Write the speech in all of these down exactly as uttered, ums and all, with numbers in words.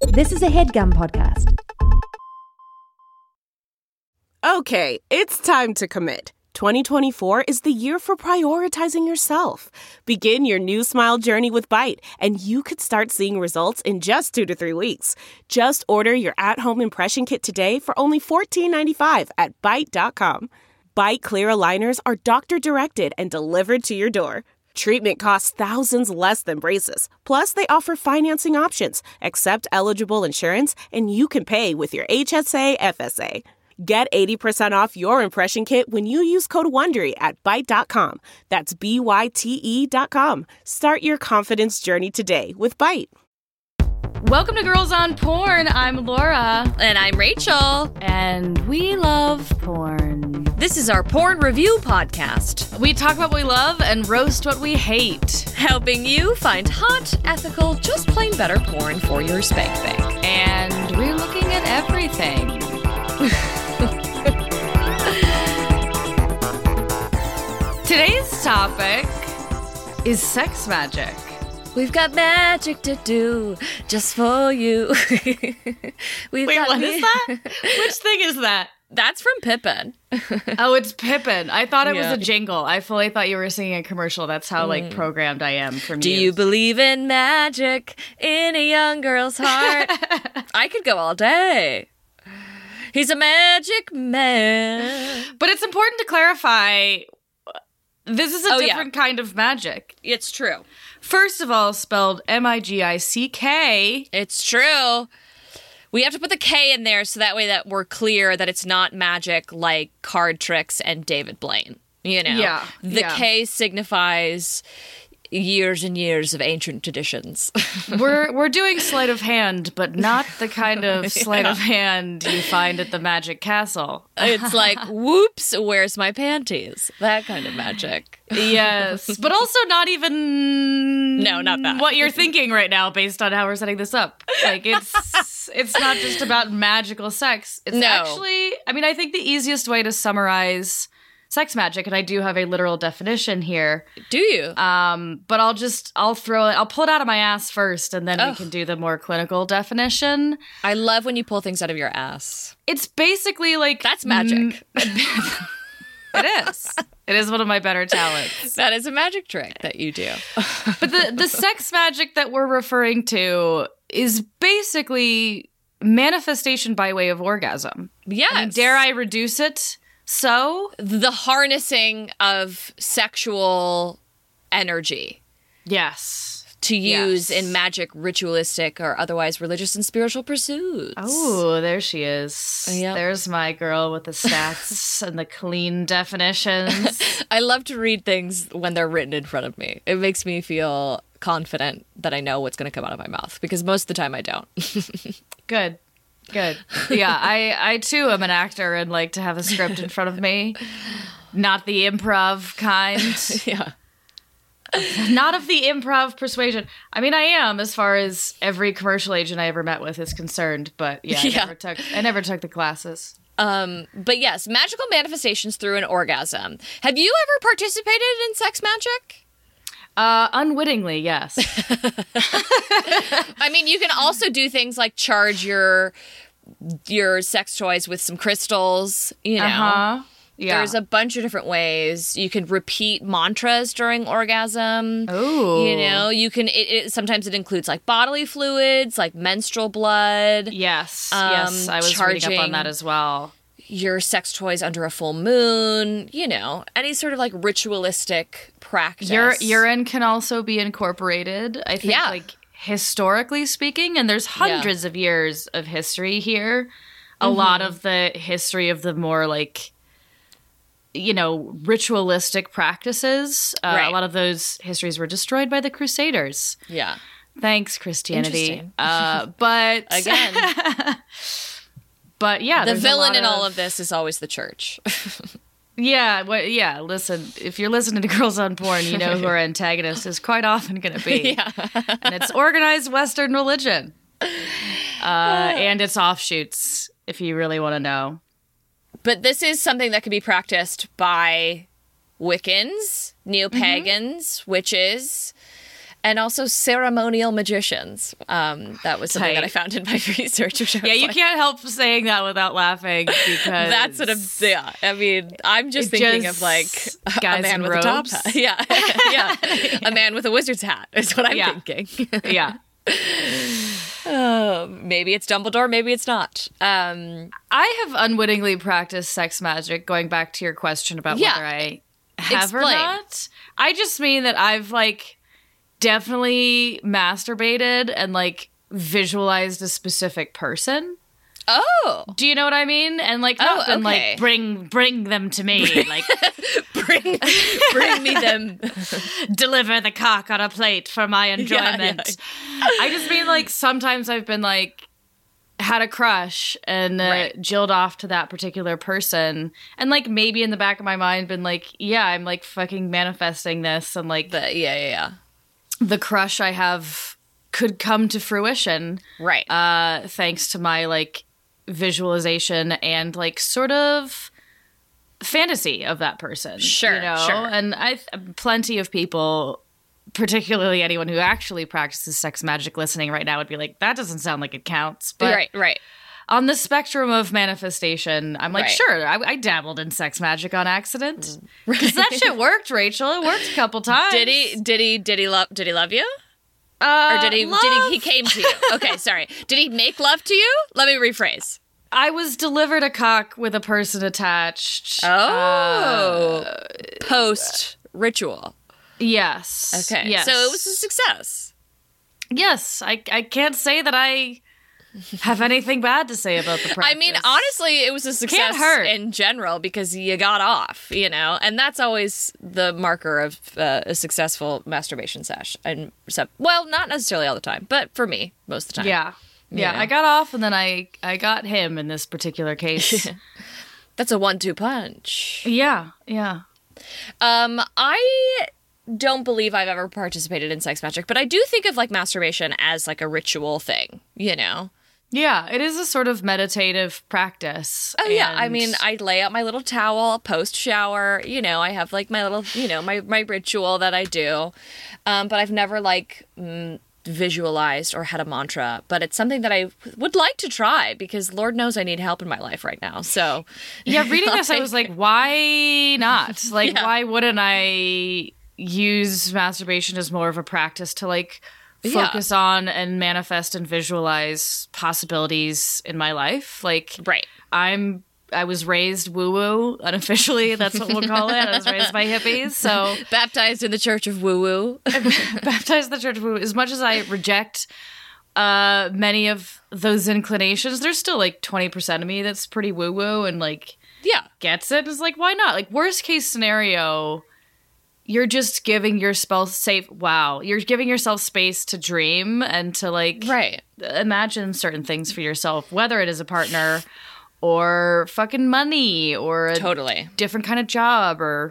This is a HeadGum podcast. Okay, it's time to commit. twenty twenty-four is the year for prioritizing yourself. Begin your new smile journey with Byte, and you could start seeing results in just two to three weeks. Just order your at-home impression kit today for only fourteen ninety-five at byte dot com. Byte Clear aligners are doctor-directed and delivered to your door. Treatment costs thousands less than braces. Plus, they offer financing options, accept eligible insurance, and you can pay with your H S A F S A. Get eighty percent off your impression kit when you use code WONDERY at byte dot com. That's B Y T E dot com. Start your confidence journey today with Byte. Welcome to Girls on Porn. I'm Laura. And I'm Rachel. And we love porn. This is our porn review podcast. We talk about what we love and roast what we hate. Helping you find hot, ethical, just plain better porn for your spank bank. And we're looking at everything. Today's topic is sex magic. We've got magic to do just for you. We've Wait, got what me- is that? Which thing is that? That's from Pippin. Oh, it's Pippin. I thought it Yeah. was a jingle. I fully thought you were singing a commercial. That's how, like, programmed I am from Do youth. you believe in magic in a young girl's heart? I could go all day. He's a magic man. But it's important to clarify, this is a Oh, yeah. different kind of magic. It's true. First of all, spelled M I G I C K. It's true. We have to put the K in there so that way that we're clear that it's not magic like card tricks and David Blaine. You know? Yeah, The yeah. K signifies years and years of ancient traditions. We're we're doing sleight of hand, but not the kind of sleight of hand you find at the Magic Castle. It's like, whoops, where's my panties? That kind of magic. Yes, but also not even No, not that. what you're thinking right now based on how we're setting this up. Like, it's it's not just about magical sex. It's No. actually, I mean, I think the easiest way to summarize sex magic, and I do have a literal definition here, Do you? um, but I'll just, I'll throw it, I'll pull it out of my ass first, and then Ugh. we can do the more clinical definition. I love when you pull things out of your ass. It's basically like... That's magic. Mm, it is. It is one of my better talents. That is a magic trick that you do. But the, the sex magic that we're referring to is basically manifestation by way of orgasm. Yes. I mean, dare I reduce it so? The harnessing of sexual energy Yes. to use Yes. in magic, ritualistic, or otherwise religious and spiritual pursuits. Oh, there she is. Yep. There's my girl with the stats and the clean definitions. I love to read things when they're written in front of me. It makes me feel confident that I know what's going to come out of my mouth, because most of the time I don't. Good. Good. Yeah, I, I too am an actor and like to have a script in front of me. Not the improv kind. Yeah. Not of the improv persuasion. I mean, I am as far as every commercial agent I ever met with is concerned, but yeah, I, Yeah. Never, took, I never took the classes. Um, but yes, magical manifestations through an orgasm. Have you ever participated in sex magic? Uh, unwittingly, yes. I mean, you can also do things like charge your your sex toys with some crystals, you know. Uh-huh. Yeah. There's a bunch of different ways. You can repeat mantras during orgasm. Oh. You know, you can, it, it sometimes it includes like bodily fluids, like menstrual blood. Yes. Um, yes. I was reading up charging- on that as well. Your sex toys under a full moon, you know, any sort of like ritualistic practice. Your urine can also be incorporated, I think, Yeah. like historically speaking, and there's hundreds of years of history here. A lot of the history of the more like, you know, ritualistic practices. Uh, Right. A lot of those histories were destroyed by the Crusaders. Yeah. Thanks, Christianity. Interesting. Uh, but Again, but yeah, the there's a villain lot in all of this is always the church. Yeah, well, yeah. Listen, if you're listening to Girls on Porn, you know who our antagonist is quite often going to be, Yeah. and it's organized Western religion, uh, and its offshoots. If you really want to know, But this is something that can be practiced by Wiccans, neo-pagans, witches, And also ceremonial magicians. Um, that was something Tight. that I found in my research. Which I Yeah, was you like, can't help saying that without laughing because That's what I'm. Yeah, I mean, I'm just It thinking just- of like a guys man in with a top robes. hat. Yeah, yeah, a man with a wizard's hat is what I'm Yeah. thinking. Yeah. Oh, maybe it's Dumbledore, maybe it's not. Um, I have unwittingly practiced sex magic, going back to your question about Yeah. whether I have or Explain. not. I just mean that I've like definitely masturbated and like visualized a specific person. oh, Do you know what I mean? And like not Oh, been okay. like bring bring them to me, like bring, bring me them. deliver the cock on a plate for my enjoyment. I just mean like sometimes I've been like had a crush and uh, Right. jilled off to that particular person, and like maybe in the back of my mind been like, yeah, I'm like fucking manifesting this, and like The, yeah, yeah, yeah. the crush I have could come to fruition. Right. Uh, thanks to my like visualization and like sort of fantasy of that person. Sure, you know? sure. And I plenty of people, particularly anyone who actually practices sex magic listening right now, would be like, that doesn't sound like it counts. But right, right. on the spectrum of manifestation, I'm like, Right. sure, I, I dabbled in sex magic on accident because that shit worked, Rachel. It worked a couple times. Did he? Did he? Did he love? Did he love you? Uh, Or did he? love? Did he? He came to you. Okay, sorry. Did he make love to you? Let me rephrase. I was delivered a cock with a person attached. Oh, post ritual. Yes. Okay, Yes. so it was a success. Yes. I I can't say that I have anything bad to say about the practice. I mean, honestly, it was a success hurt. in general because you got off, you know, and that's always the marker of uh, a successful masturbation sesh. And so, well, not necessarily all the time, but for me, most of the time. Yeah. Yeah. Yeah. I got off and then I I got him in this particular case. That's a one-two punch. yeah. Yeah. Um, I don't believe I've ever participated in sex magic, but I do think of like masturbation as like a ritual thing, you know? Yeah. It is a sort of meditative practice. Oh yeah, I and- mean, I lay out my little towel post shower. You know, I have like my little, you know, my my ritual that I do, um, but I've never like mm, visualized or had a mantra. But it's something that I would like to try because Lord knows I need help in my life right now. So Yeah, reading this, I was like, why not? Like, Yeah. why wouldn't I use masturbation as more of a practice to like Yeah. focus on and manifest and visualize possibilities in my life? Like, right, I'm, I was raised woo woo unofficially. That's what we'll call it. I was raised by hippies. So baptized in the Church of Woo Woo. baptized in the Church of Woo. As much as I reject uh, many of those inclinations, there's still like twenty percent of me that's pretty woo woo and like Yeah, gets it. It's like, why not? Like, worst case scenario, you're just giving yourself safe. Wow, you're giving yourself space to dream and to like right. imagine certain things for yourself, whether it is a partner or fucking money or a Totally. different kind of job or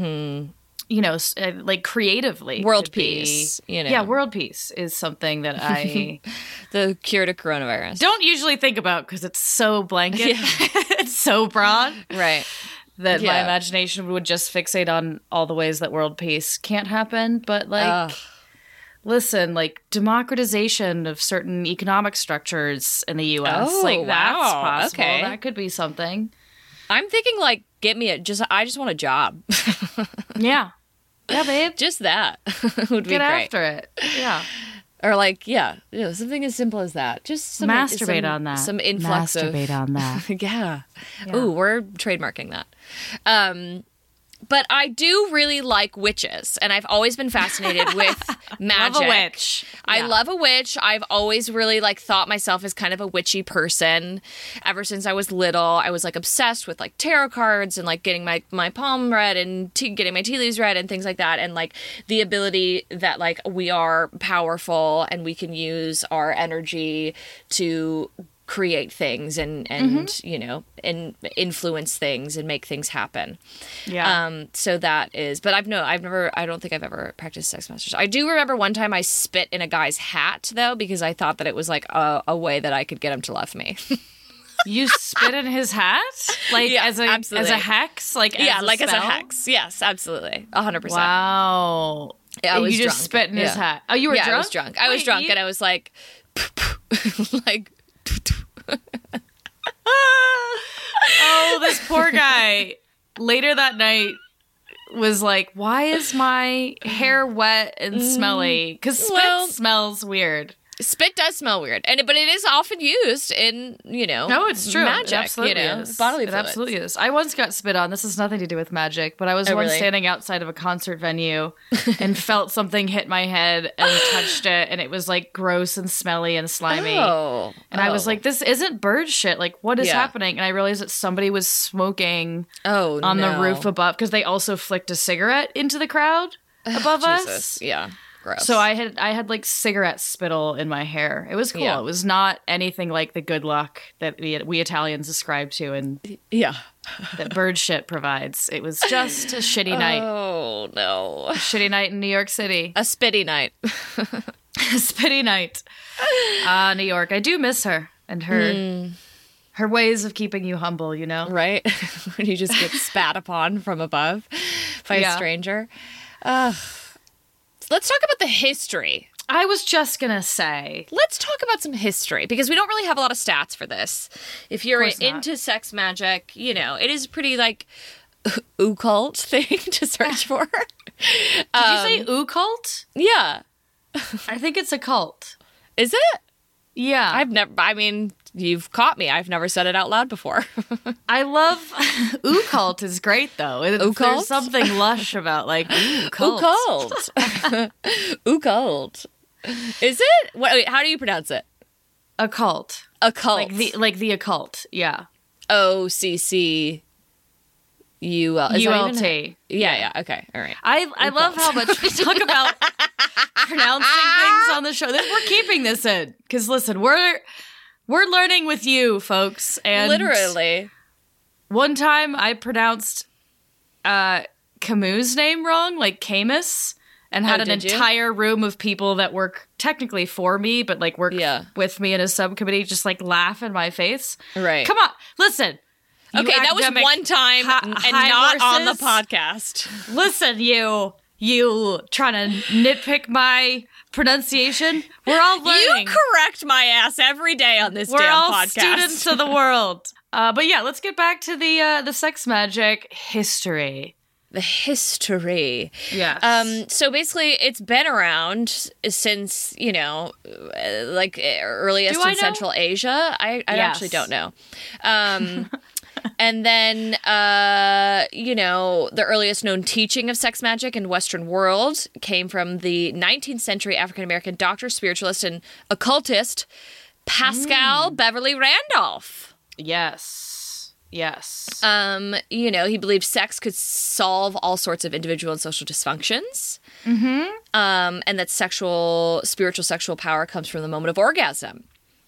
you know, s- uh, like creatively, World could be- peace, you know. Yeah, world peace is something that I The cure to coronavirus. don't usually think about because it's so blanket, it's so broad. Right. That my Yeah. imagination would just fixate on all the ways that world peace can't happen. But like, Ugh. listen, like democratization of certain economic structures in the U S, Oh, like that's wow. possible. Okay. That could be something. I'm thinking like, get me a just. I just want a job. Yeah. Yeah, babe. Just that would be Get great. after it. Yeah. Or like, yeah, you know, something as simple as that. Just some, Masturbate some, on that. Some influx Masturbate of on that. yeah. Ooh, we're trademarking that. Um, but I do really like witches, and I've always been fascinated with magic. Love a witch. I Yeah. love a witch. I've always really like thought myself as kind of a witchy person. Ever since I was little, I was like obsessed with like tarot cards and like getting my my palm read and tea, getting my tea leaves read and things like that. And like the ability that like we are powerful and we can use our energy to create things and and you know and influence things and make things happen. Yeah. Um, so that is, but I've no, I've never, I don't think I've ever practiced sex masturbation. I do remember one time I spit in a guy's hat though, because I thought that it was like a, a way that I could get him to love me. You spit in his hat? Like Yeah, as a absolutely. as a hex? Like yeah, as a like as a spell? hex. Yes, absolutely. A hundred percent. Wow. Yeah, I And was you just drunk. spit in his Yeah. hat. Oh, you were yeah, drunk? I was drunk. I was Wait, drunk, you- and I was like, like, Oh, this poor guy. Later that night was like, why is my hair wet and smelly? Because spit Well- smells weird. spit does smell weird, and but it is often used in you know No, it's true. magic. It absolutely you know, is. bodily it fluids. absolutely is. I once got spit on. This has nothing to do with magic, but I was Oh, once really? standing outside of a concert venue and felt something hit my head and touched it, and it was like gross and smelly and slimy. Oh, And I was Oh. like, this isn't bird shit. Like, what is Yeah. happening? And I realized that somebody was smoking oh, on the no. roof above because they also flicked a cigarette into the crowd above Jesus. us. Yeah, gross. So I had I had like cigarette spittle in my hair. It was cool. Yeah. It was not anything like the good luck that we we Italians ascribe to and yeah. that bird shit provides. It was just a shitty night. Oh no, A shitty night in New York City. a spitty night. A spitty night. Ah, New York. I do miss her and her Hmm. her ways of keeping you humble, you know? Right? When you just get spat upon from above by Yeah. a stranger. Uh, let's talk about the history. I was just gonna say. Let's talk about some history because we don't really have a lot of stats for this. If you're course not. into sex magic, you know, it is a pretty like occult thing to search for. Did Um, you say occult? Yeah. I think it's a cult. Is it? Yeah. I've never, I mean, you've caught me. I've never said it out loud before. I love occult is great though. It- Occult? There's something lush about like ooh, cult. Occult. Occult. Is it? What, wait, how do you pronounce it? Occult. Occult. Like the like the occult. Yeah. O C C U L. Is U that L even- T. Yeah, yeah. Okay. All right. I I love how much we talk about pronouncing things on the show. This- We're keeping this in because listen, we're we're learning with you, folks. And Literally. one time I pronounced uh, Camus' name wrong, like Camus, and had Oh, an did you? entire room of people that work technically for me, but like work Yeah. with me in a subcommittee, just like laugh in my face. Right. Come on, listen. you Okay, that was academic one time hi- and high not on the horses. podcast. Listen, you, you trying to nitpick my pronunciation. We're all learning. You correct my ass every day on this We're damn all podcast. students of the world. Uh, but yeah, let's get back to the uh, the sex magic history. The history. Yes. Um, so basically, it's been around since, you know, uh, like uh, earliest Do I in know? Central Asia. I, I Yes. actually don't know. Um, and then, uh, you know, the earliest known teaching of sex magic in Western world came from the nineteenth century African American doctor, spiritualist, and occultist Pascal Beverly Randolph. yes. Yes. Um, you know, he believed sex could solve all sorts of individual and social dysfunctions. Mm-hmm. Um, and that sexual, spiritual sexual power comes from the moment of orgasm.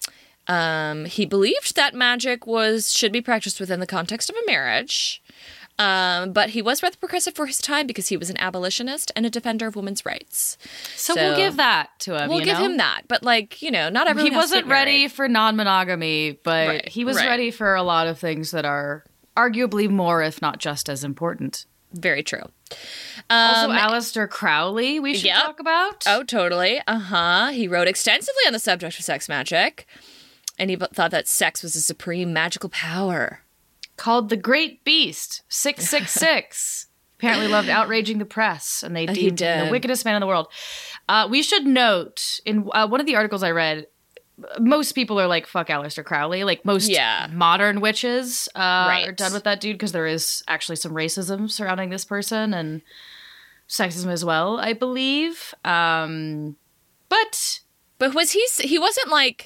Um, he believed that magic was should be practiced within the context of a marriage. Um, but he was rather progressive for his time because he was an abolitionist and a defender of women's rights. so, so we'll give that to him. We'll you give know? him that. But, like, you know, not everyone He has to wasn't get ready married. for non-monogamy, but Right, he was right. ready for a lot of things that are arguably more, if not just as important. Very true. Also, Um, Aleister Crowley, we should yep. talk about. Oh, totally. Uh huh. He wrote extensively on the subject of sex magic, and he b- thought that sex was a supreme magical power. Called The Great Beast, six six six. Apparently loved outraging the press, and they He deemed him the did. wickedest man in the world. Uh, we should note, in uh, one of the articles I read, most people are like, fuck Aleister Crowley. Like, most Yeah. modern witches uh, Right. are done with that dude, because there is actually some racism surrounding this person, and sexism as well, I believe. Um, but... But was he? s- He wasn't like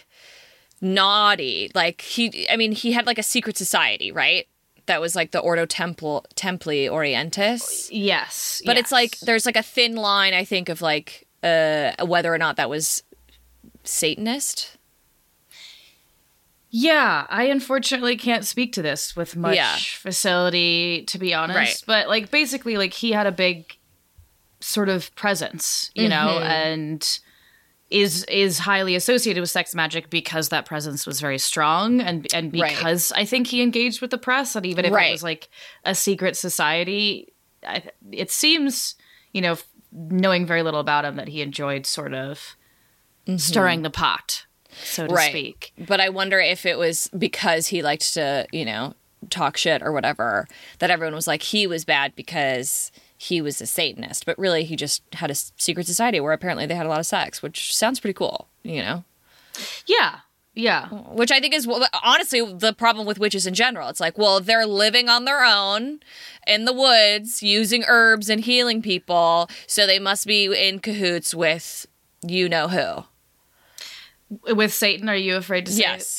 naughty. Like he. I mean, he had like a secret society, right? That was like the Ordo Templi Templi Orientis. Yes. But yes. it's like there's like a thin line, I think, of like uh, whether or not that was Satanist. Yeah, I unfortunately can't speak to this with much Yeah. facility, to be honest. Right. But like, basically, like he had a big sort of presence, you know, Mm-hmm. and is is highly associated with sex magic because that presence was very strong, and and Right. because I think he engaged with the press, and even if Right. it was like a secret society, I, it seems, you know, knowing very little about him, that he enjoyed sort of mm-hmm. stirring the pot, so to right. speak. But I wonder if it was because he liked to, you know, talk shit or whatever, that everyone was like, he was bad because he was a Satanist. But really, he just had a secret society where apparently they had a lot of sex, which sounds pretty cool, you know? Yeah. Yeah. Which I think is, honestly, the problem with witches in general. It's like, well, they're living on their own in the woods, using herbs and healing people, so they must be in cahoots with you-know-who. With Satan, are you afraid to say yes.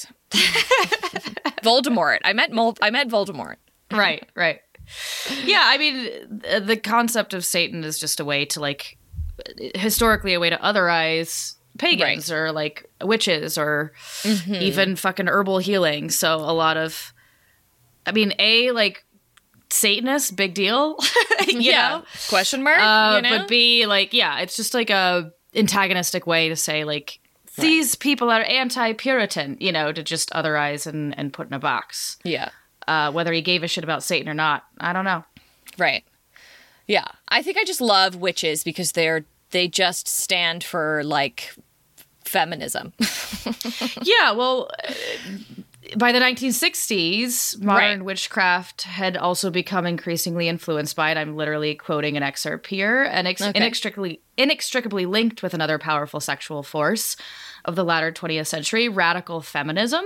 it? Voldemort. I meant Mol- I meant Voldemort. Right, right. Yeah, I mean, the concept of Satan is just a way to, like, historically a way to otherize pagans, right. or like witches, or mm-hmm. even fucking herbal healing. So a lot of, I mean, a like Satanist, big deal, you yeah. know? Question mark. Uh, you know? But B, like, yeah, it's just like a antagonistic way to say like these right. people are anti-Puritan, you know, to just otherize and and put in a box. Yeah. Uh, whether he gave a shit about Satan or not, I don't know. Right. Yeah, I think I just love witches because they're they just stand for like feminism. Yeah, well, uh, by the nineteen sixties, modern right. witchcraft had also become increasingly influenced by it. I'm literally quoting an excerpt here. And ex- okay. inextricably, inextricably linked with another powerful sexual force of the latter twentieth century, radical feminism.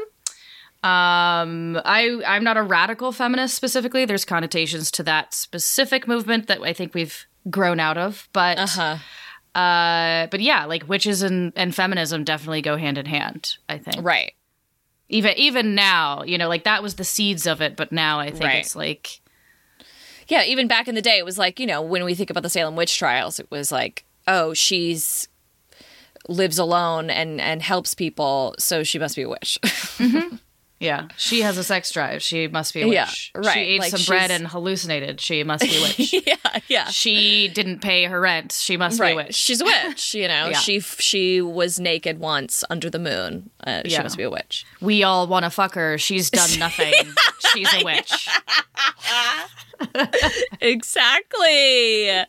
Um, I, I'm not a radical feminist specifically. There's connotations to that specific movement that I think we've grown out of. But... Uh-huh. Uh, but yeah, like witches and, and feminism definitely go hand in hand, I think. Right. Even even now, you know, like that was the seeds of it, but now I think right. it's like... Yeah, even back in the day, it was like, you know, when we think about the Salem witch trials, it was like, oh, she's lives alone and, and helps people, so she must be a witch. Mm-hmm. Yeah, she has a sex drive. She must be a witch. Yeah, right. She ate like some she's... bread and hallucinated. She must be a witch. yeah, yeah. She didn't pay her rent. She must right. be a witch. She's a witch, you know. Yeah. She she was naked once under the moon. Uh, she yeah. must be a witch. We all want to fuck her. She's done nothing. She's a witch. Exactly.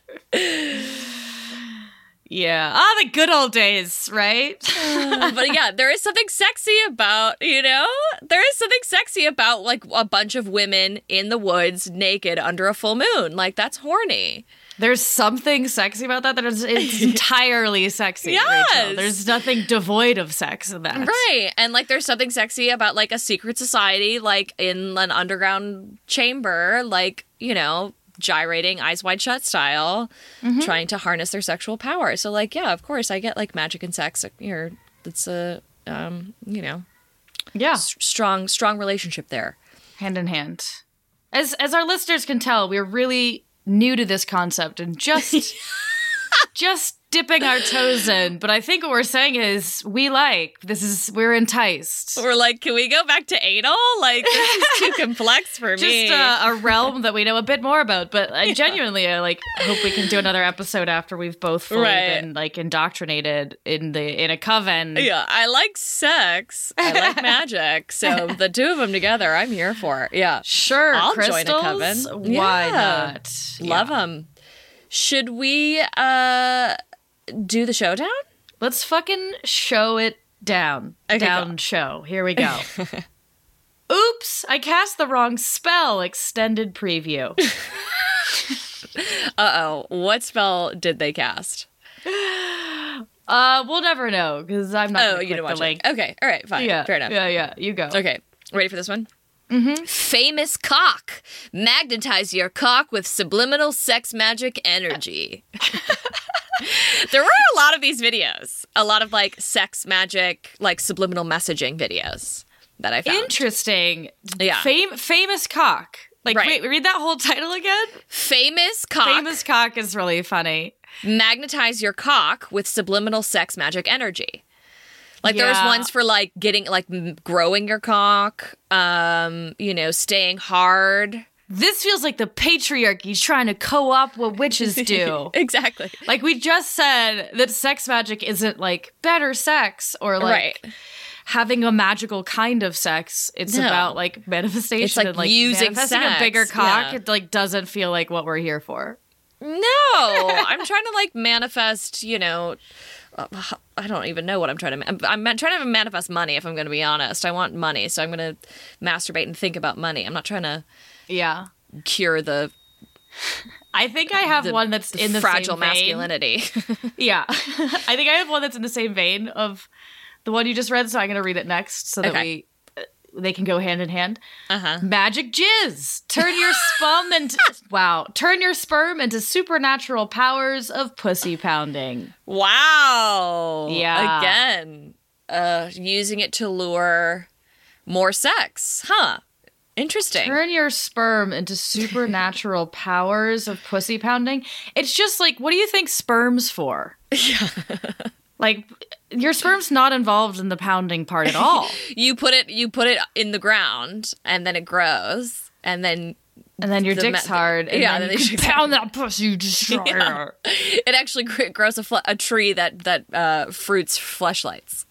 Yeah. Ah, the good old days, right? uh, but yeah, there is something sexy about, you know, there is something sexy about like a bunch of women in the woods naked under a full moon. Like, that's horny. There's something sexy about that. That is it's entirely sexy. Yes. Rachel. There's nothing devoid of sex in that. Right. And like there's something sexy about like a secret society, like in an underground chamber, like, you know, gyrating Eyes Wide Shut style, mm-hmm. trying to harness their sexual power. So like, yeah, of course I get like magic and sex here. It's a, um, you know, yeah, s- strong, strong relationship there. Hand in hand. As, as our listeners can tell, we're really new to this concept and just, just dipping our toes in. But I think what we're saying is we like, this is, we're enticed. We're like, can we go back to anal? Like, this is too complex for Just me. Just uh, a realm that we know a bit more about. But I genuinely uh, like hope we can do another episode after we've both fully right. been like indoctrinated in the in a coven. Yeah, I like sex. I like magic. So the two of them together, I'm here for. Yeah, sure. I'll crystals? join a coven. Why yeah. not? Love yeah. them. Should we uh, do the showdown? Let's fucking show it down. Okay, down go. show. Here we go. Oops, I cast the wrong spell. Extended preview. Uh-oh. What spell did they cast? Uh, we'll never know because I'm not. Oh, gonna you click don't watch the link. it. Okay. All right. Fine. Yeah. Fair enough. Yeah. Yeah. You go. Okay. Ready for this one? Mm-hmm. Famous cock. Magnetize your cock with subliminal sex magic energy. There were a lot of these videos. A lot of like sex magic, like subliminal messaging videos that I found. Interesting. Yeah. Fam- famous cock. Like, Right. wait, read that whole title again? Famous cock. Famous cock is really funny. Magnetize your cock with subliminal sex magic energy. Like there's Yeah. ones for like getting like m- growing your cock, um, you know, staying hard. This feels like the patriarchy's trying to co-opt what witches do. Exactly. Like we just said that sex magic isn't like better sex or like Right. having a magical kind of sex. It's No. about like manifestation It's like and like using manifesting sex. a bigger cock. Yeah. It like doesn't feel like what we're here for. No, I'm trying to like manifest, you know, uh, I don't even know what I'm trying to, I'm, I'm trying to manifest money, if I'm going to be honest. I want money, so I'm going to masturbate and think about money. I'm not trying to yeah. cure the... I think I have the, one that's the in the fragile same vein. masculinity. Yeah. I think I have one that's in the same vein of the one you just read, so I'm going to read it next so that Okay. we they can go hand in hand. Uh-huh. Magic jizz. Turn your sperm into wow. Turn your sperm into supernatural powers of pussy pounding. Wow. Yeah. Again, uh, using it to lure more sex. Huh. Interesting. Turn your sperm into supernatural powers of pussy pounding. It's just like, what do you think sperm's for? Yeah. Like, your sperm's not involved in the pounding part at all. You put it you put it in the ground and then it grows and then And then your the dick's ma- hard. And yeah, then then you you can pound that pussy, you destroy Yeah. her. it actually gr- grows a, fl- a tree that that uh, fruits fleshlights.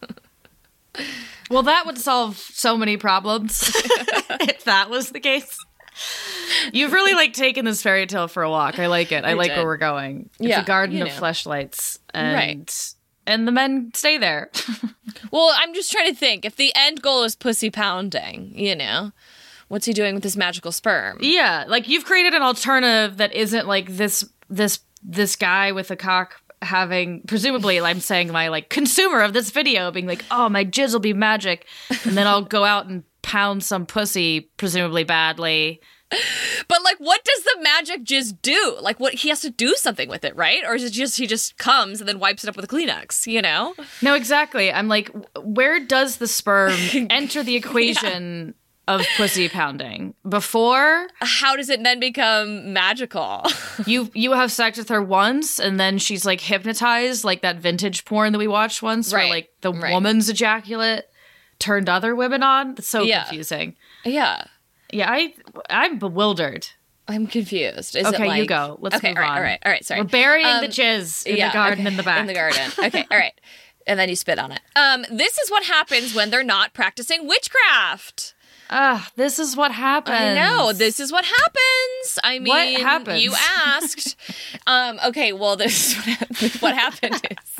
Well, that would solve so many problems if that was the case. You've really, like, taken this fairy tale for a walk. I like it. I, I like did. where we're going. It's Yeah, a garden you of know. fleshlights. And, Right. and the men stay there. Well, I'm just trying to think. If the end goal is pussy pounding, you know, what's he doing with this magical sperm? Yeah, like, you've created an alternative that isn't, like, this this this guy with a cock having, presumably, I'm saying my, like, consumer of this video being like, oh, my jizz will be magic. And then I'll go out and pound some pussy, presumably badly. But like, what does the magic jizz do? Like, what he has to do something with it, right? Or is it just he just comes and then wipes it up with a Kleenex? You know? No, exactly. I'm like, where does the sperm enter the equation of pussy pounding? Before How does it then become magical? you you have sex with her once, and then she's like hypnotized, like that vintage porn that we watched once, where Right, like the right. woman's ejaculate turned other women on. It's so Yeah. confusing. Yeah, Yeah, I I'm bewildered. I'm confused. Is Okay, it like... you go. Let's okay, move all right, on. all right, all right. Sorry, We're burying Um, the jizz in yeah, the garden okay, in the back. In the garden. Okay, all right. And then you spit on it. Um, this is what happens when they're not practicing witchcraft. Ah, this is what happens. I know. This is what happens. I mean, What happens? you asked. um, okay, well, this is what happened. What happened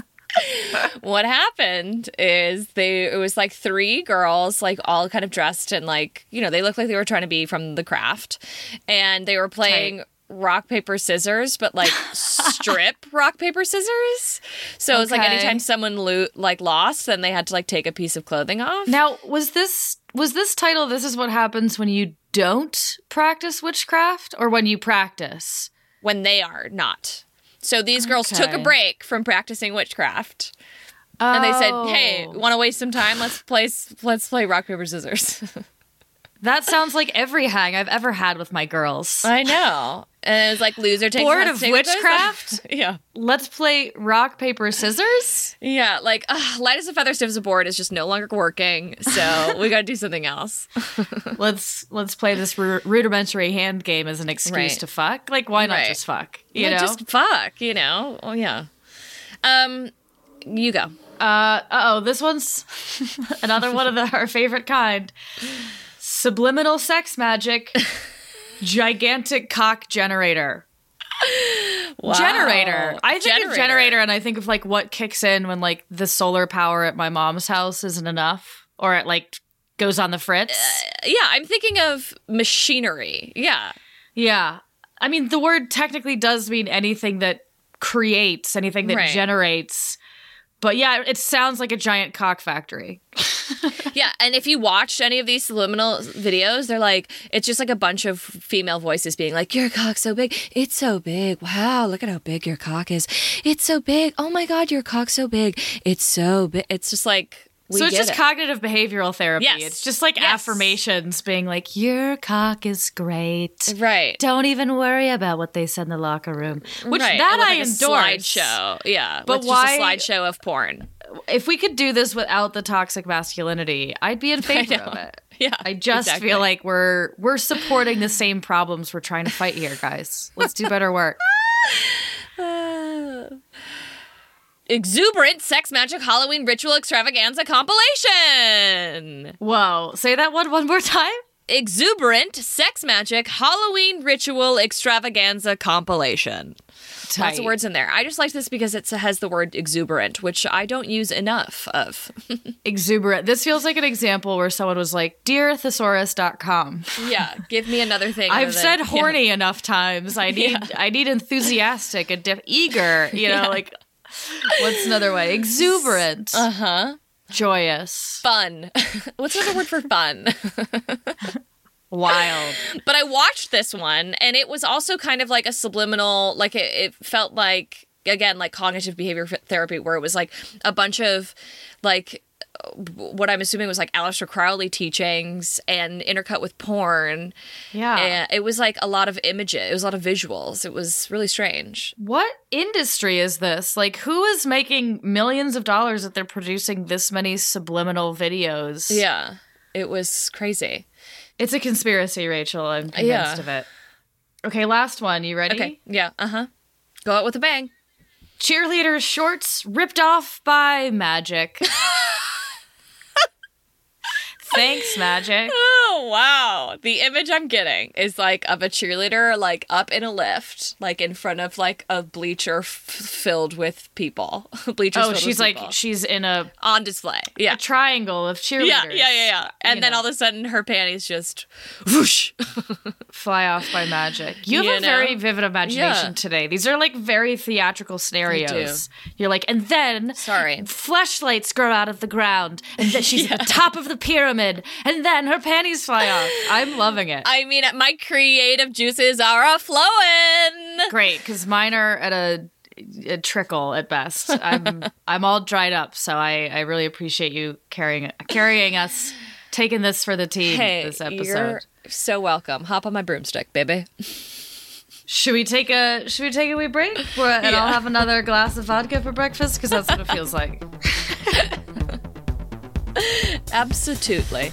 is, what happened is they. It was like three girls, like all kind of dressed and like, you know, they looked like they were trying to be from The Craft, and they were playing Tight. rock paper scissors, but like strip rock paper scissors. So it's like Okay. anytime someone lo- like lost, then they had to like take a piece of clothing off. Now, was this was this title This is what happens when you don't practice witchcraft, or when you practice? When they are not. So these girls took a Okay. break from practicing witchcraft, and they said, "Hey, Oh. want to waste some time? Let's play. Let's play rock paper scissors." That sounds like every hang I've ever had with my girls. I know, and it was like loser takes Bored has of to take those witchcraft? off. Yeah, Let's play rock, paper, scissors? yeah. Like uh, light as a feather, stiff as a board is just no longer working. So we got to do something else. let's let's play this ru- rudimentary hand game as an excuse Right. to fuck. Like, why not Right. just fuck? You Yeah, know? just fuck. You know. Oh yeah. Um, you go. Uh oh, this one's another one of the, our favorite kind. Subliminal sex magic, gigantic cock generator. Wow. Generator. I think Generator. of generator and I think of like what kicks in when like the solar power at my mom's house isn't enough, or it like goes on the fritz. Yeah, I'm thinking of machinery. Yeah. Yeah. I mean, the word technically does mean anything that creates, anything that Right. generates. But yeah, it sounds like a giant cock factory. Yeah, and if you watched any of these subliminal videos, they're like, it's just like a bunch of female voices being like, your cock's so big. It's so big. Wow, look at how big your cock is. It's so big. Oh my God, your cock's so big. It's so big. It's just like, we so it's get just it. cognitive behavioral therapy. Yes. It's just like Yes. affirmations being like, your cock is great. Right. Don't even worry about what they said in the locker room. Which right. that With, I like, a endorse. slideshow. Yeah. But with why- just a slideshow of porn. If we could do this without the toxic masculinity, I'd be in favor of know. it. Yeah. I just exactly. feel like we're we're supporting the same problems we're trying to fight here, guys. Let's do better work. Uh, Exuberant Sex Magic Halloween Ritual Extravaganza compilation. Whoa. Say that one one more time. Exuberant Sex Magic Halloween Ritual Extravaganza Compilation. Tight. Lots of words in there. I just like this because it has the word exuberant, which I don't use enough of. Exuberant. This feels like an example where someone was like, dear thesaurus dot com. Yeah, give me another thing. I've said than, horny yeah. enough times. I need Yeah. I need enthusiastic and diff- eager, you know, Yeah. like what's another way? Exuberant. Uh-huh. Joyous. Fun. What's another word for fun? Wild. But I watched this one, and it was also kind of like a subliminal, like it, it felt like, again, like cognitive behavior therapy, where it was like a bunch of like what I'm assuming was like Aleister Crowley teachings and intercut with porn. Yeah. And it was like a lot of images. It was a lot of visuals. It was really strange. What industry is this? Like, who is making millions of dollars that they're producing this many subliminal videos? Yeah. It was crazy. It's a conspiracy, Rachel. I'm convinced Yeah. of it. Okay, last one. You ready? Okay. Yeah. Uh-huh. Go out with a bang. Cheerleader shorts ripped off by Magic. Thanks, Magic. Oh, wow. The image I'm getting is like of a cheerleader like up in a lift, like in front of like a bleacher f- filled with people. Bleachers Oh, filled she's with like, people. she's in a, on display. Yeah. a triangle of cheerleaders. Yeah, yeah, yeah, yeah. And You then know. all of a sudden her panties just whoosh. Fly off by magic. You have You a know? very vivid imagination Yeah. today. These are like very theatrical scenarios. You're like, and then Sorry. fleshlights grow out of the ground, and then she's at the top of the pyramid, and then her panties fly off. I'm loving it. I mean, my creative juices are a flowing. Great, because mine are at a, a trickle at best. I'm I'm all dried up, so I, I really appreciate you carrying carrying us, taking this for the team Hey, this episode. you're so welcome. Hop on my broomstick, baby. Should we take a Should we take a wee break, For- and Yeah. I'll have another glass of vodka for breakfast? Because that's what it feels like. Absolutely.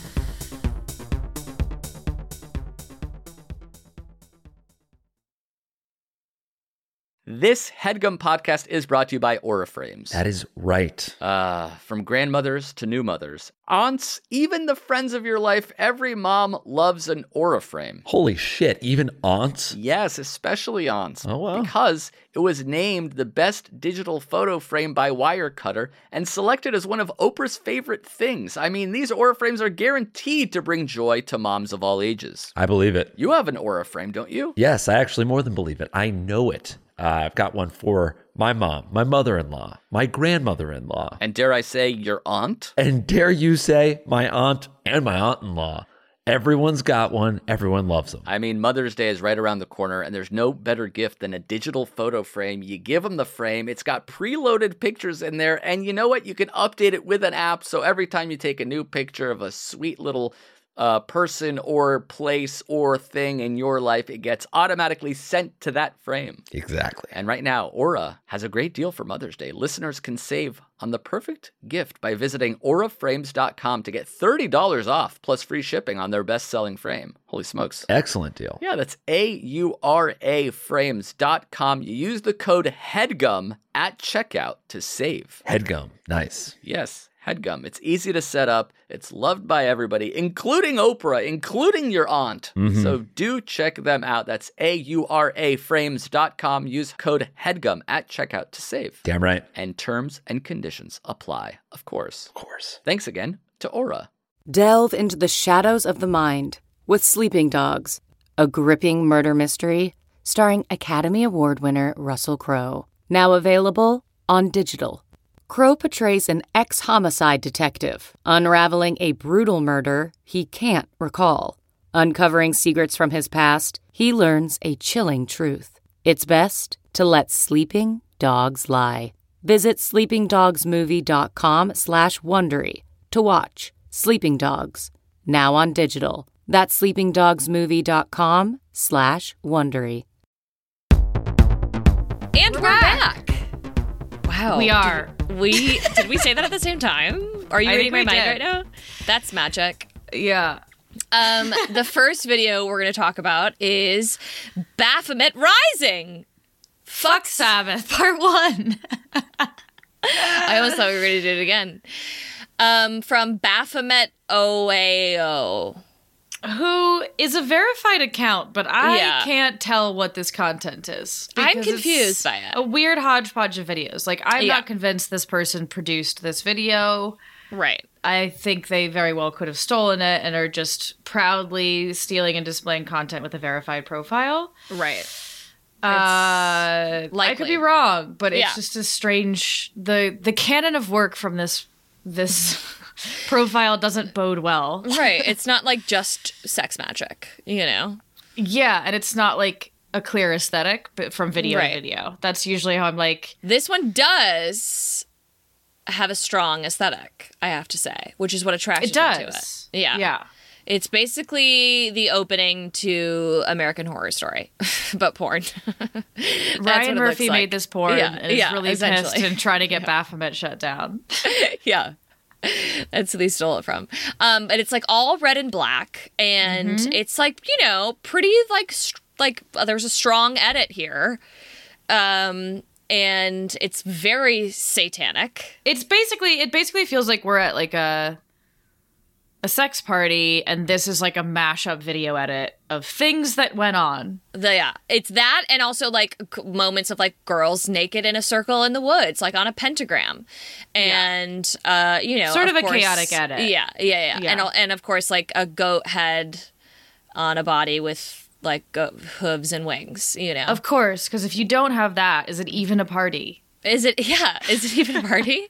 This HeadGum podcast is brought to you by Aura Frames. That is right. Uh, from grandmothers to new mothers, aunts, even the friends of your life, every mom loves an Aura Frame. Holy shit, even aunts? Yes, especially aunts. Oh, wow. Because it was named the best digital photo frame by Wirecutter and selected as one of Oprah's favorite things. I mean, these Aura Frames are guaranteed to bring joy to moms of all ages. I believe it. You have an Aura Frame, don't you? Yes, I actually more than believe it. I know it. Uh, I've got one for my mom, my mother-in-law, my grandmother-in-law, And dare I say, your aunt? and dare you say, my aunt and my aunt-in-law. Everyone's got one. Everyone loves them. I mean, Mother's Day is right around the corner, and there's no better gift than a digital photo frame. You give them the frame, it's got preloaded pictures in there, and you know what? You can update it with an app, so every time you take a new picture of a sweet little uh, person or place or thing in your life, it gets automatically sent to that frame. Exactly. And right now, Aura has a great deal for Mother's Day. Listeners can save on the perfect gift by visiting aura frames dot com to get thirty dollars off plus free shipping on their best-selling frame. Holy smokes. Excellent deal. Yeah, that's A U R A frames dot com. You use the code HEADGUM at checkout to save. Headgum. Nice. Yes, HEADGUM. It's easy to set up. It's loved by everybody, including Oprah, including your aunt. Mhm. So do check them out. That's A U R A frames dot com. Use code HEADGUM at checkout to save. Damn right. And terms and conditions apply, of course. Of course. Thanks again to Aura. Delve into the shadows of the mind with Sleeping Dogs, a gripping murder mystery starring Academy Award winner Russell Crowe. Now available on digital. Crowe portrays an ex-homicide detective unraveling a brutal murder he can't recall. Uncovering secrets from his past, he learns a chilling truth. It's best to let sleeping dogs lie. Visit sleepingdogsmovie.com slash Wondery to watch Sleeping Dogs, now on digital. That's sleepingdogsmovie.com slash Wondery. And we're, back. Wow. We are. Did we did we say that at the same time? Are you I reading think my we mind did. right now? That's magic. Yeah. Um, the first video we're going to talk about is Baphomet Rising. Fuck Sabbath, part one. I almost thought we were going to do it again. Um, from Baphomet O A O. who is a verified account, but I Yeah. can't tell what this content is. I'm because confused it's by it. A weird hodgepodge of videos. Like, I'm Yeah. not convinced this person produced this video. Right. I think they very well could have stolen it and are just proudly stealing and displaying content with a verified profile. Right. Uh, I likely. could be wrong, but it's Yeah. just a strange. the The canon of work from this this profile doesn't bode well. Right. It's not like just sex magic, you know? Yeah, and it's not like a clear aesthetic, but from video Right. to video. That's usually how I'm like. This one does have a strong aesthetic, I have to say, which is what attracted It me to does. it. Yeah. Yeah. It's basically the opening to American Horror Story, but porn. That's what Ryan it Murphy looks like. made this porn Yeah, and is yeah, really pissed essentially. and trying to get Baphomet shut down. Yeah. That's who they stole it from. Um, but it's like all red and black, and Mm-hmm. it's like, you know, pretty like st- like uh, there's a strong edit here, um, and it's very satanic. It's basically it basically feels like we're at like a a sex party, and this is like a mashup video edit of things that went on. The, yeah, it's that, and also like c- moments of like girls naked in a circle in the woods, like on a pentagram, and uh, you know, Sort of a course- chaotic edit. Yeah, yeah, yeah, Yeah. and al- and of course like a goat head on a body with like go- hooves and wings. You know, Of course, because if you don't have that, is it even a party? is it? Yeah, is it even a party?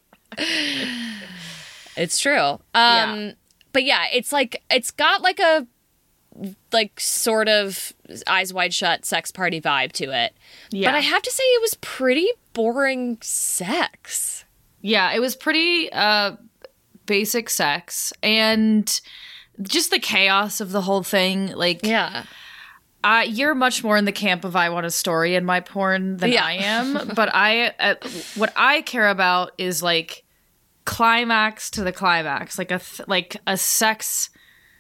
It's true. Um, Yeah. But yeah, it's like it's got like a like sort of Eyes Wide Shut sex party vibe to it. Yeah. But I have to say it was pretty boring sex. Yeah, it was pretty uh, basic sex, and just the chaos of the whole thing. Like, Yeah. uh, you're much more in the camp of I want a story in my porn than Yeah. I am. But I, uh, what I care about is like climax to the climax, like a th- like a sex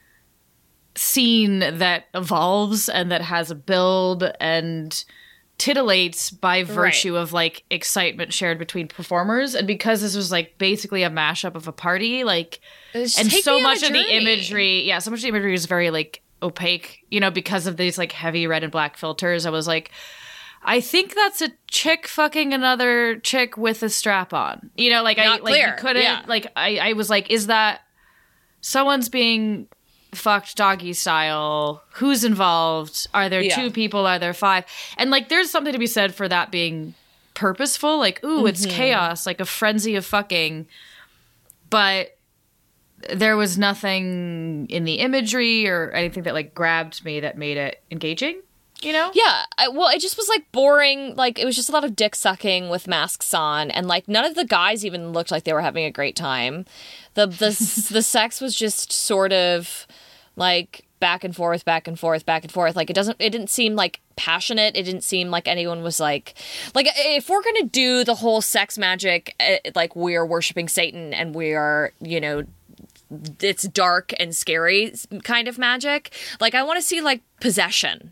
scene that evolves and that has a build and titillates by virtue of like excitement shared between performers. And because this was like basically a mashup of a party, like, Just and take so me on much a of the journey. imagery, yeah, so much of the imagery is very like opaque, you know, because of these like heavy red and black filters. I was like, I think that's a chick fucking another chick with a strap on. You know, like Not I like clear, you couldn't yeah. like I, I was like, is that someone's being fucked doggy style? Who's involved? Are there Yeah. two people? Are there five? And like there's something to be said for that being purposeful. Like, ooh, it's Mm-hmm. chaos, like a frenzy of fucking. But there was nothing in the imagery or anything that like grabbed me that made it engaging, you know? Yeah, I, well, it just was like boring. Like it was just a lot of dick sucking with masks on, and like none of the guys even looked like they were having a great time. The the the sex was just sort of like back and forth, back and forth, back and forth. Like it doesn't. It didn't seem like passionate. It didn't seem like anyone was like like if we're gonna do the whole sex magic, eh, like we're worshiping Satan and we are, you know, it's dark and scary kind of magic. Like I want to see like possession,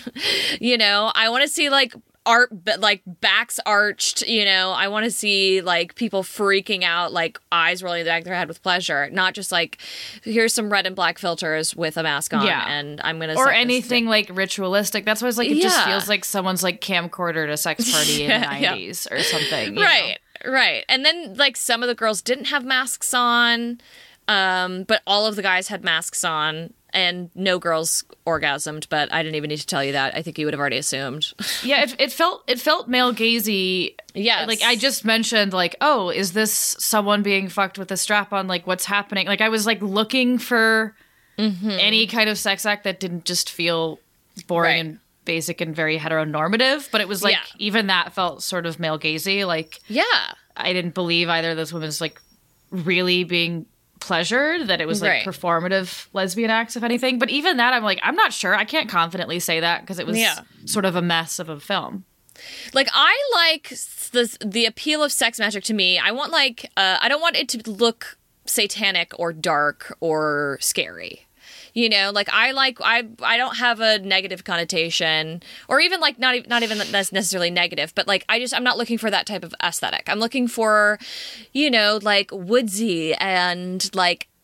you know, I want to see like art, but like backs arched, you know, I want to see like people freaking out, like eyes rolling in the back of their head with pleasure, not just like here's some red and black filters with a mask on Yeah. and I'm going to Or anything like ritualistic. That's why I was like, it just Yeah. feels like someone's like camcordered a sex party in the Yeah, yeah. nineties or something. you Right, right. And then like some of the girls didn't have masks on. Um, but all of the guys had masks on, and no girls orgasmed. But I didn't even need to tell you that. I think you would have already assumed. know? Yeah, it, it felt it felt male gazy. Yes. Like I just mentioned, like, oh, is this someone being fucked with a strap on? Like, what's happening? Like, I was like looking for any kind of sex act that didn't just feel boring Right. and basic and very heteronormative. But it was like Yeah. even that felt sort of male gazy. Like Yeah. I didn't believe either of those women's like really being pleasured, that it was like Right. performative lesbian acts, if anything. But even that, I'm like, I'm not sure. I can't confidently say that because it was Yeah. sort of a mess of a film. Like I like the the appeal of sex magic to me. I want like uh, I don't want it to look satanic or dark or scary. You know, like I like I I don't have a negative connotation, or even like not even not even that's necessarily negative, but like I just I'm not looking for that type of aesthetic. I'm looking for, you know, like woodsy and like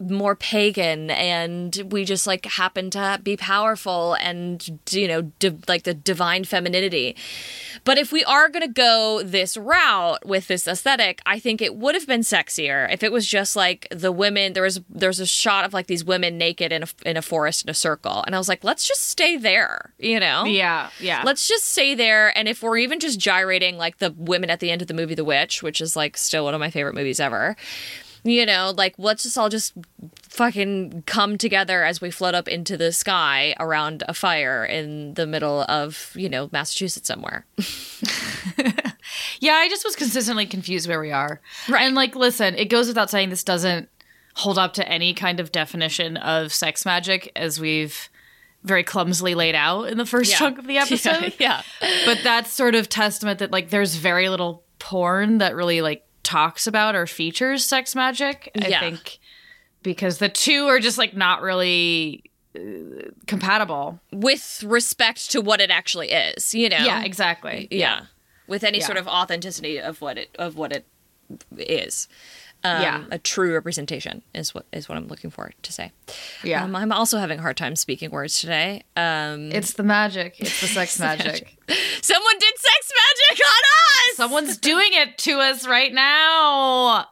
more pagan, and we just like happen to be powerful and, you know, di- like the divine femininity. But if we are going to go this route with this aesthetic, I think it would have been sexier if it was just like the women. There was there's a shot of like these women naked in a, in a forest in a circle. And I was like, let's just stay there, you know? Yeah, yeah. Let's just stay there. And if we're even just gyrating like the women at the end of the movie The Witch, which is like still one of my favorite movies ever, you know, like let's just all just fucking come together as we float up into the sky around a fire in the middle of, you know, Massachusetts somewhere. Yeah, I just was consistently confused where we are. Right. And like, listen, it goes without saying this doesn't hold up to any kind of definition of sex magic as we've very clumsily laid out in the first Yeah. chunk of the episode. Yeah. But that's sort of testament that like there's very little porn that really like talks about or features sex magic. I Yeah. think because the two are just like not really uh, compatible. With respect to what it actually is, you know? Yeah, exactly. Yeah. With any Yeah. sort of authenticity of what it of what it is. Um, Yeah. a true representation is what is what I'm looking for to say. Yeah. Um, I'm also having a hard time speaking words today. Um, It's the magic. It's the sex magic. someone did sex magic on us. Someone's doing it to us right now.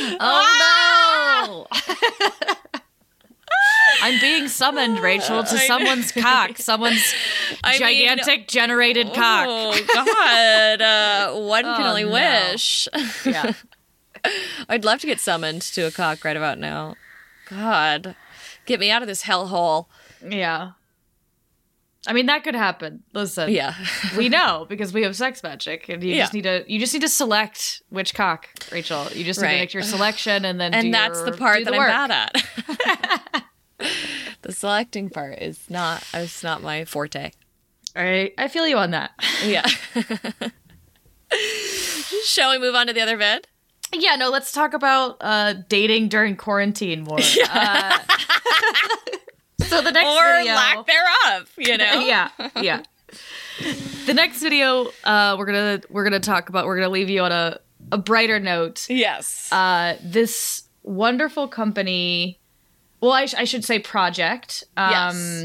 Oh no. I'm being summoned, Rachel, to someone's cock. Someone's I mean, gigantic generated cock. Oh God! Uh, one can Oh, only no. wish. Yeah. I'd love to get summoned to a cock right about now. God, get me out of this hellhole. Yeah. I mean, that could happen. Listen. Yeah. We know because we have sex magic, and you Yeah. just need to you just need to select which cock, Rachel. You just need Right. to make your selection and then do And that's your- the part do that the I'm work. bad at. The selecting part is not is not my forte. All right, I feel you on that. Yeah. Shall we move on to the other vid? Yeah, no, let's talk about uh, dating during quarantine more. Uh, so the next Or video, lack thereof, you know? yeah, yeah. The next video, uh, we're gonna we're gonna talk about. We're gonna leave you on a a brighter note. Yes. Uh, this wonderful company. Well, I, sh- I should say project. Um, Yes.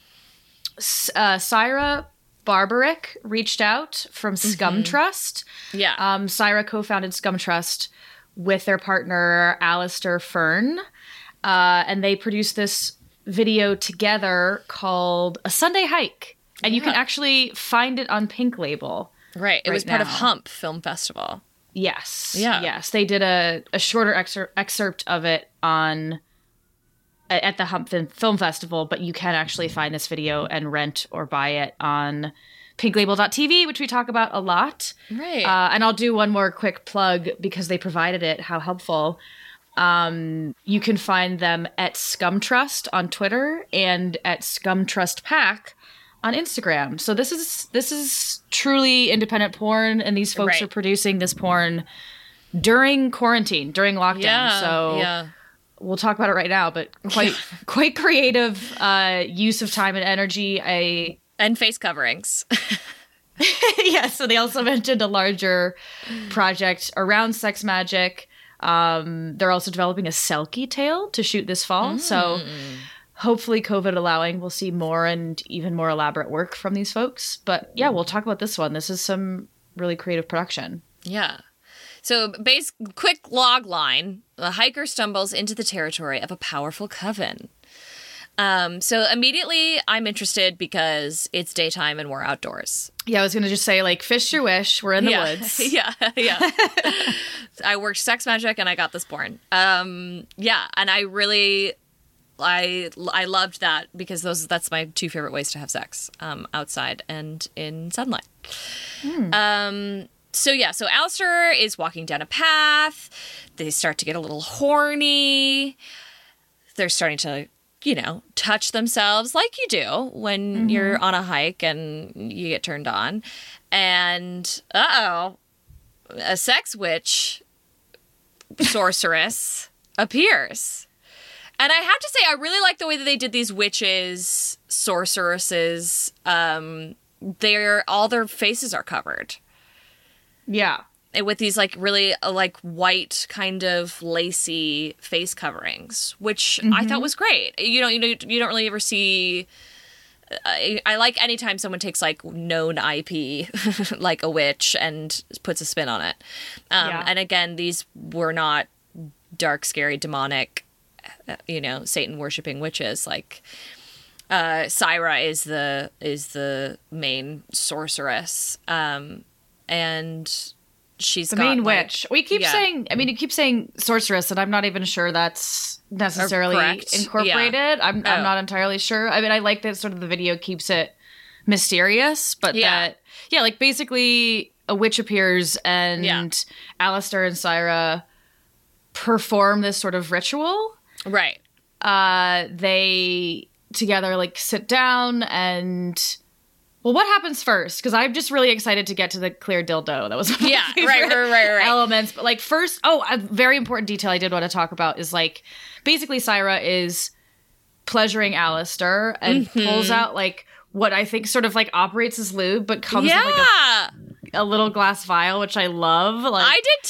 S- uh, Syra Barbaric reached out from Scum Trust. Yeah. Um, Syra co-founded Scum Trust with their partner Alistair Fern, uh, and they produced this video together called "A Sunday Hike," and you can Yeah. actually find it on Pink Label. right. It right was part of now. Hump Film Festival. Yes, Yeah. yes, they did a, a shorter excer- excerpt of it on at the Hump Fin- Film Festival, but you can actually find this video and rent or buy it on pink label dot t v, which we talk about a lot. Right. Uh, and I'll do one more quick plug because they provided it. How helpful. Um, you can find them at Scum Trust on Twitter and at Scum Trust Pack on Instagram. So this is this is truly independent porn, and these folks Right. are producing this porn during quarantine, during lockdown. yeah. So yeah. we'll talk about it right now, but quite quite creative uh, use of time and energy. I And face coverings. yeah, so they also mentioned a larger project around sex magic. Um, they're also developing a Selkie tale to shoot this fall. So hopefully, COVID allowing, we'll see more and even more elaborate work from these folks. But yeah, we'll talk about this one. This is some really creative production. Yeah. So, base quick log line: the hiker stumbles into the territory of a powerful coven. Um, so immediately, I'm interested because it's daytime and we're outdoors. Yeah, I was going to just say, like, fish your wish. We're in the yeah. woods. yeah, yeah. I worked sex magic and I got this porn. Um, yeah, and I really, I I loved that because those that's my two favorite ways to have sex: um, outside and in sunlight. Um. So yeah, so Alistair is walking down a path. They start to get a little horny. They're starting to, you know, touch themselves like you do when you're on a hike and you get turned on. And uh-oh, a sex witch sorceress appears. And I have to say, I really like the way that they did these witches, sorceresses. Um, they're all their faces are covered. Yeah. with these like really uh, like white kind of lacy face coverings, which mm-hmm. I thought was great. You know, you know, you don't really ever see. I, I like anytime someone takes like known I P, like a witch, and puts a spin on it. Um, yeah. And again, these were not dark, scary, demonic, you know, Satan worshipping witches. Like uh, Syra is the is the main sorceress, um, and she's the got, main like, witch. We keep yeah. saying, I mean, you keep saying sorceress, and I'm not even sure that's necessarily correct. incorporated. Yeah. I'm oh. I'm not entirely sure. I mean, I like that sort of the video keeps it mysterious, but yeah. that yeah, like basically a witch appears and yeah. Alistair and Syra perform this sort of ritual. Right. Uh, they together like sit down and. Well, what happens first? Because I'm just really excited to get to the clear dildo. That was one of yeah, my right, right, right, right. elements. But like first, oh, a very important detail I did want to talk about is like basically Syra is pleasuring Alistair and mm-hmm. pulls out like what I think sort of like operates as lube, but comes yeah. in like a, a little glass vial, which I love. Like I did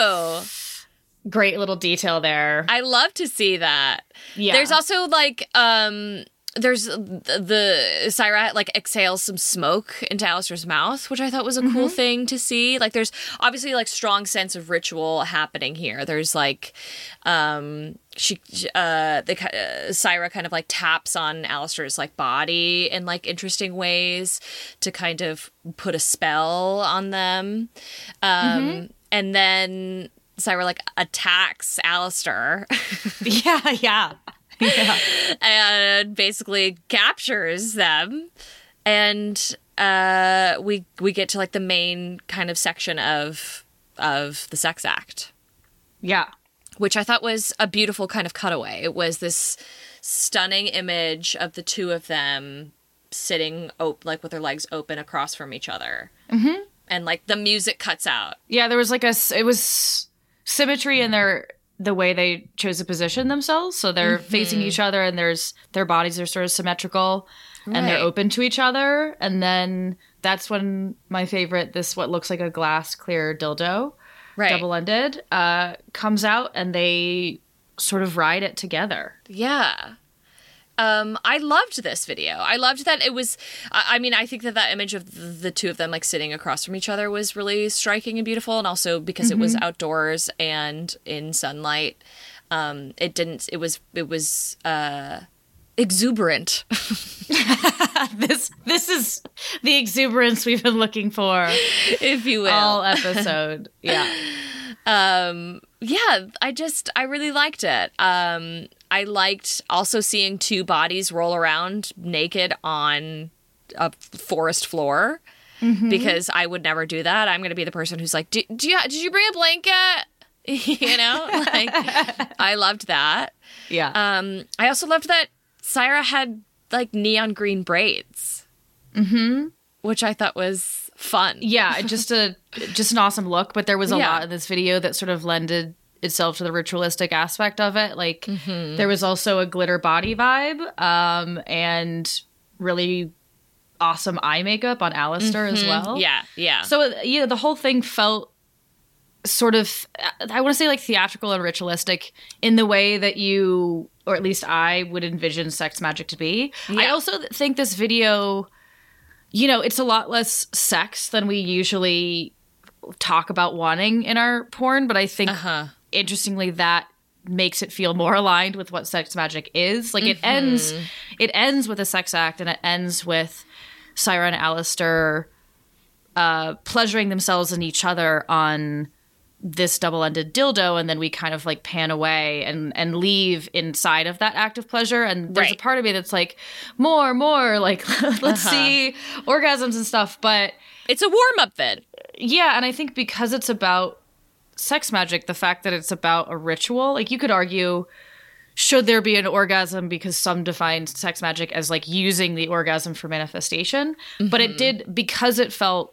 too. Great little detail there. I love to see that. Yeah. There's also like um. There's the, the Syra like exhales some smoke into Alistair's mouth, which I thought was a mm-hmm. cool thing to see. Like there's obviously like strong sense of ritual happening here. There's like um she uh the uh, Syra kind of like taps on Alistair's like body in like interesting ways to kind of put a spell on them. Um mm-hmm. and then Syra like attacks Alistair. yeah, yeah. Yeah. And basically captures them, and uh, we we get to like the main kind of section of of the sex act. Yeah, which I thought was a beautiful kind of cutaway. It was this stunning image of the two of them sitting op- like with their legs open across from each other, mm-hmm. and like the music cuts out. Yeah, there was like a it was symmetry in their. The way they chose to position themselves. So they're mm-hmm. facing each other and there's their bodies are sort of symmetrical right. and they're open to each other. And then that's when my favorite, this what looks like a glass clear dildo, right. double-ended, uh, comes out and they sort of ride it together. Yeah. Um, I loved this video. I loved that it was, I, I mean, I think that that image of the, the two of them like sitting across from each other was really striking and beautiful. And also because mm-hmm. it was outdoors and in sunlight, um, it didn't, it was, it was, uh, exuberant. this, this is the exuberance we've been looking for. If you will. All episode. Yeah. Um, yeah, I just, I really liked it. Um, I liked also seeing two bodies roll around naked on a forest floor mm-hmm. because I would never do that. I'm going to be the person who's like, do, do you, did you bring a blanket? You know, like I loved that. Yeah. Um, I also loved that Syra had like neon green braids, mm-hmm. which I thought was fun. Yeah. Just a, just an awesome look, but there was a yeah. lot in this video that sort of lended itself to the ritualistic aspect of it. Like mm-hmm. there was also a glitter body vibe um, and really awesome eye makeup on Alistair mm-hmm. as well. Yeah, yeah. So, you know, the whole thing felt sort of, I want to say like theatrical and ritualistic in the way that you, or at least I, would envision sex magic to be. Yeah. I also think this video, you know, it's a lot less sex than we usually talk about wanting in our porn, but I think uh-huh. interestingly that makes it feel more aligned with what sex magic is. Like it mm-hmm. ends it ends with a sex act and it ends with Syra and Alistair uh, pleasuring themselves and each other on this double-ended dildo, and then we kind of like pan away and and leave inside of that act of pleasure. And there's right. a part of me that's like, more, more, like let's uh-huh. see orgasms and stuff. But it's a warm-up then. Yeah, and I think because it's about sex magic, the fact that it's about a ritual, like you could argue, should there be an orgasm, because some define sex magic as like using the orgasm for manifestation. Mm-hmm. But it did, because it felt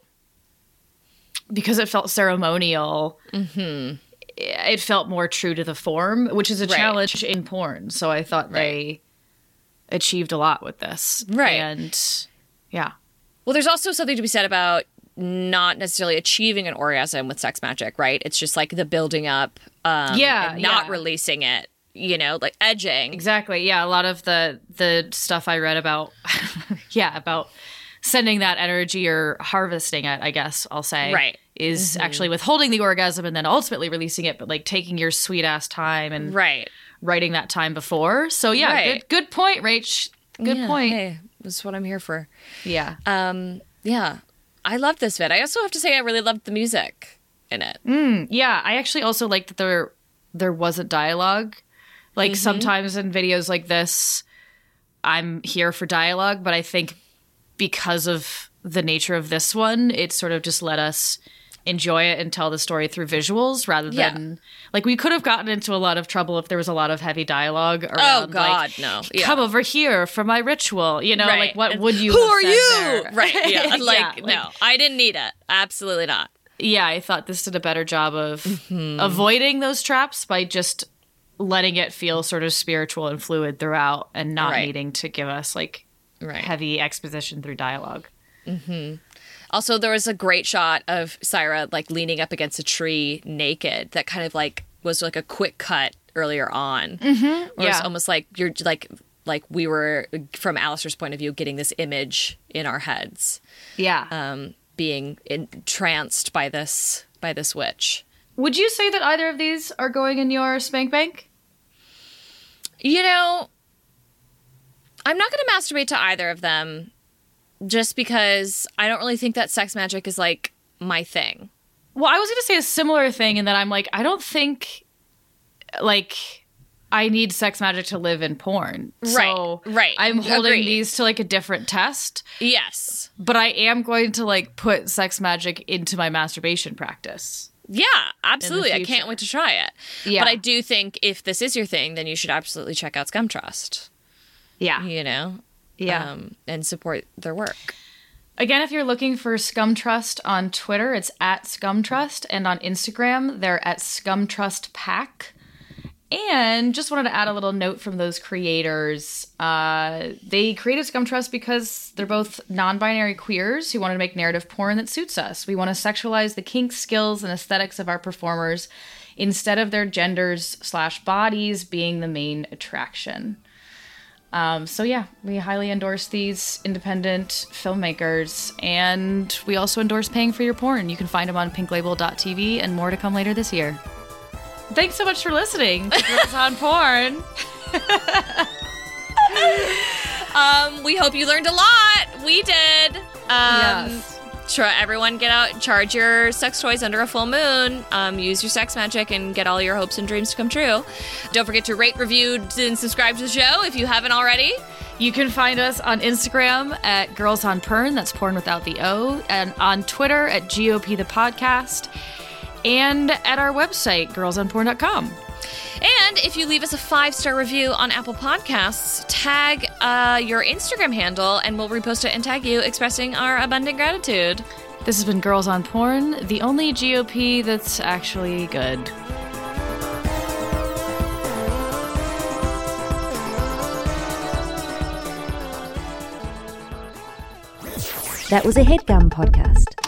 because it felt ceremonial, mm-hmm. it felt more true to the form, which is a right. challenge in porn. So I thought right. they achieved a lot with this. Right. And yeah. Well, there's also something to be said about not necessarily achieving an orgasm with sex magic, right? It's just like the building up, um, Yeah, and not yeah. releasing it, you know, like edging. Exactly. Yeah. A lot of the the stuff I read about, yeah, about sending that energy or harvesting it, I guess I'll say, Right. is Mm-hmm. actually withholding the orgasm and then ultimately releasing it, but like taking your sweet ass time and Right. writing that time before. So yeah, Right. good good point, Rach. Good Yeah, point. Hey, that's what I'm here for. Yeah. Um, yeah. I love this vid. I also have to say I really loved the music in it. Yeah, I actually also like that there there wasn't dialogue. Like Mm-hmm. sometimes in videos like this, I'm here for dialogue, but I think because of the nature of this one, it sort of just let us enjoy it and tell the story through visuals rather Yeah. than like we could have gotten into a lot of trouble if there was a lot of heavy dialogue around, Oh, God, like, no. Yeah. come over here for my ritual, you know, Right. like what And would you Who have are said you? there? Right. Yeah. Yeah, Like, like- no, I didn't need it. Absolutely not. Yeah, I thought this did a better job of Mm-hmm. avoiding those traps by just letting it feel sort of spiritual and fluid throughout and not Right. needing to give us like Right. heavy exposition through dialogue. Also, there was a great shot of Syra like leaning up against a tree naked that kind of like was like a quick cut earlier on. Mm-hmm. Or it's Yeah. almost like you're like like we were from Alistair's point of view getting this image in our heads, Yeah. um, being entranced by this by this witch. Would you say that either of these are going in your spank bank? You know, I'm not going to masturbate to either of them just because I don't really think that sex magic is like my thing. Well, I was going to say a similar thing in that I'm like, I don't think like I need sex magic to live in porn. So Right, right. I'm holding Agreed. these to like a different test. Yes. But I am going to like put sex magic into my masturbation practice. Yeah, absolutely. I future. can't wait to try it. Yeah. But I do think if this is your thing, then you should absolutely check out Scum Trust, Yeah. you know? Yeah. Um, and support their work. Again, if you're looking for Scum Trust on Twitter, it's at Scum Trust, and on Instagram, they're at Scum Trust Pack. And just wanted to add a little note from those creators. Uh, they created Scum Trust because they're both non-binary queers who wanted to make narrative porn that suits us. We want to sexualize the kinks, skills, and aesthetics of our performers instead of their genders slash bodies being the main attraction. Um, so yeah, we highly endorse these independent filmmakers, and we also endorse paying for your porn. You can find them on pink label dot t v, and more to come later this year. Thanks so much for listening to Girls on Porn. Um, we hope you learned a lot. We did. Um, Yes. Try, everyone get out, charge your sex toys under a full moon, um, use your sex magic, and get all your hopes and dreams to come true. Don't forget to rate, review, and subscribe to the show if you haven't already. You can find us on Instagram at Girls on Porn, that's porn without the O, and on Twitter at G O P the podcast, and at our website, girls on porn dot com. And if you leave us a five-star review on Apple Podcasts, tag uh, your Instagram handle, and we'll repost it and tag you, expressing our abundant gratitude. This has been Girls on Porn, the only G O P that's actually good. That was a HeadGum podcast.